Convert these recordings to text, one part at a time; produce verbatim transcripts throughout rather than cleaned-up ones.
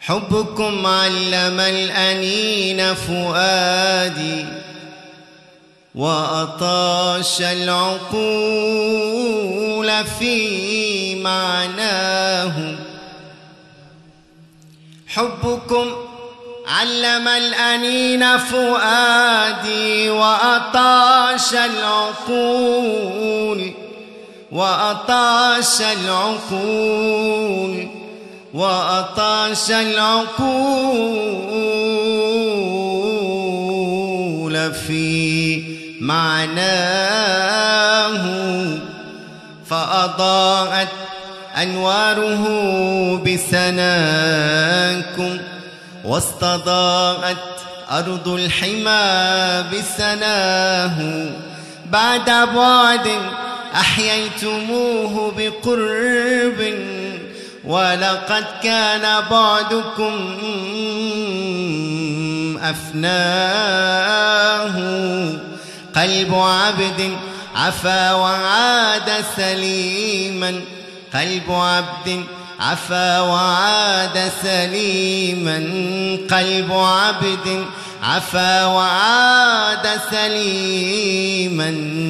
حبكم علم الأنين فؤادي وأطاش العقول في معناه. حبكم علم الأنين فؤادي وأطاش العقول وأطاش العقول وأطاش العقول في معناه. فأضاءت أنواره بسناكم واستضاءت أرض الحمى بسناه. بعد بعد أحييتموه بقرب ولقد كان بعدكم أفناه. قلب عبد عفا وعاد سليما قلب عبد عفا وعاد سليما قلب عبد عفا وعاد سليما.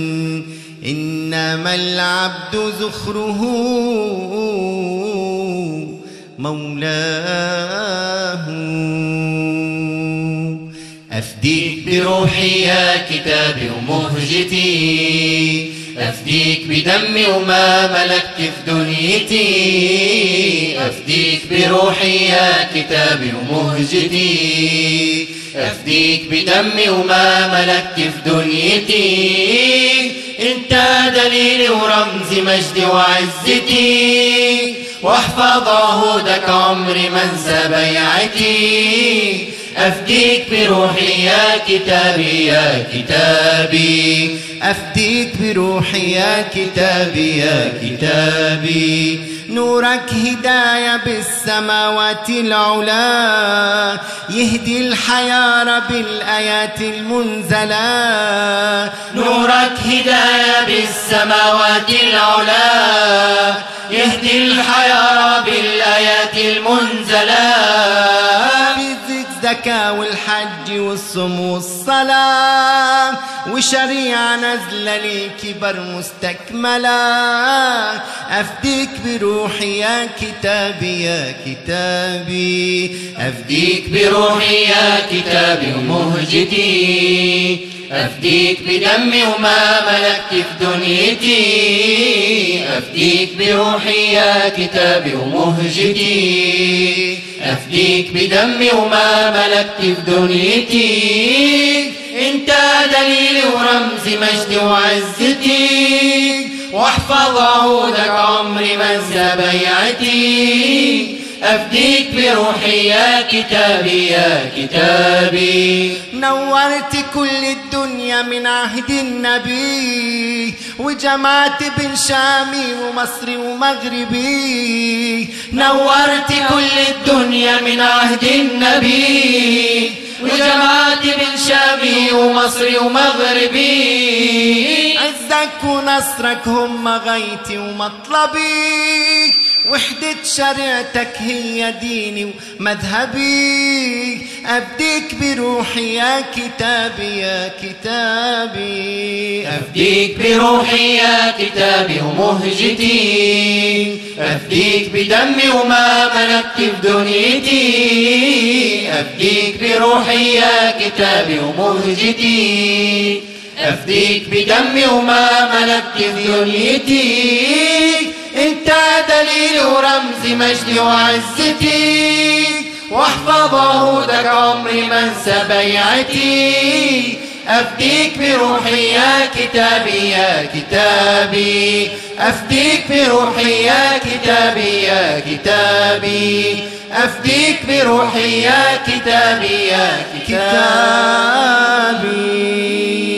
إنما العبد زخره مولاه. أفديك بروحي يا كتابي ومهجتي، أفديك بدمي وما ملكت في دنيتي. أفديك بروحي يا كتابي ومهجتي، أفديك بدمي وما ملكت في دنيتي. انت دليلي ورمزي مجدي وعزتي، واحفظ عهودك عمري ما انسى بيعتي. أفديك بروحي يا كتابي يا كتابي، أفديك بروحي يا كتابي يا كتابي. نورك هداية بالسماوات العلا، يهدي الحيار بالآيات المنزلة. نورك هداية بالسماوات العلا، يهدي الحيار بالآيات المنزلة. الزكاة والحج والصوم والصلاة وشريعة نزل للكبر مستكملة. أفديك بروحي يا كتابي يا كتابي، أفديك بروحي يا كتابي ومهجتي، أفديك بدمي وما ملكت في دنيتي. أفديك بروحي يا كتابي ومهجتي، أفديك بدمي وما ملكت في دنيتي. انت دليلي ورمزي مجدي وعزتي، واحفظ عهودك عمري ما انسى بيعتي. أفديك بروحي يا كتابي يا كتابي. نورت كل الدنيا من عهد النبي، وجمعت بين شامي ومصري ومغربي. نورت كل الدنيا من عهد النبي، وجمعت بين شامي ومصري ومغربي. عزك ونصرك هم غايتي ومطلبي، وحدة شريعتك هي ديني ومذهبي. أفديك بروحي يا كتابي يا كتابي، أفديك بروحي يا كتابي ومهجتي، أفديك بدمي وما ملكت في دنيتي. أفديك بروحي يا كتابي ومهجتي، أفديك بدمي وما ملكت في دنيتي. انت دليلي ورمزي مجدي وعزتي، واحفظ عهودك عمري ما انسى بيعتي. أفديك بروحي يا كتابي يا كتابي، أفديك بروحي يا كتابي يا كتابي، أفديك بروحي يا كتابي يا كتابي.